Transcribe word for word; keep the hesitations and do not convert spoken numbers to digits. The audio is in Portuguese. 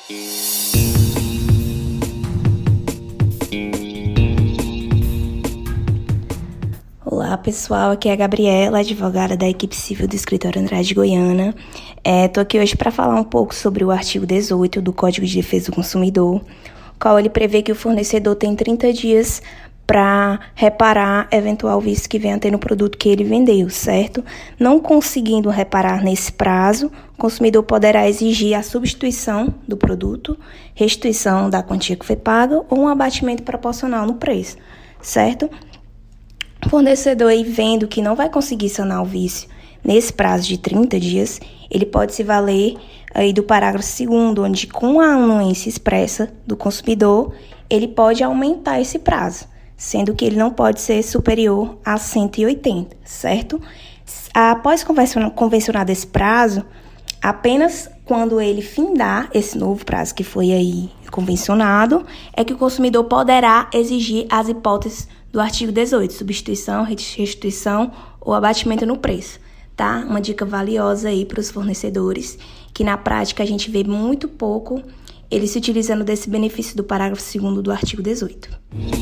Olá pessoal, aqui é a Gabriela, advogada da equipe civil do Escritório Andrade Goiana. Estou aqui hoje para falar um pouco sobre o artigo dezoito do Código de Defesa do Consumidor, o qual ele prevê que o fornecedor tem trinta dias para reparar eventual vício que venha a ter no produto que ele vendeu, certo? Não conseguindo reparar nesse prazo, o consumidor poderá exigir a substituição do produto, restituição da quantia que foi paga ou um abatimento proporcional no preço, certo? O fornecedor aí vendo que não vai conseguir sanar o vício nesse prazo de trinta dias, ele pode se valer aí do parágrafo segundo, onde com a anuência expressa do consumidor, ele pode aumentar esse prazo, sendo que ele não pode ser superior a cento e oitenta, certo? Após convencionado esse prazo, apenas quando ele findar esse novo prazo que foi aí convencionado, é que o consumidor poderá exigir as hipóteses do artigo dezoito, substituição, restituição ou abatimento no preço, tá? Uma dica valiosa aí para os fornecedores, que na prática a gente vê muito pouco eles se utilizando desse benefício do parágrafo segundo do artigo dezoito.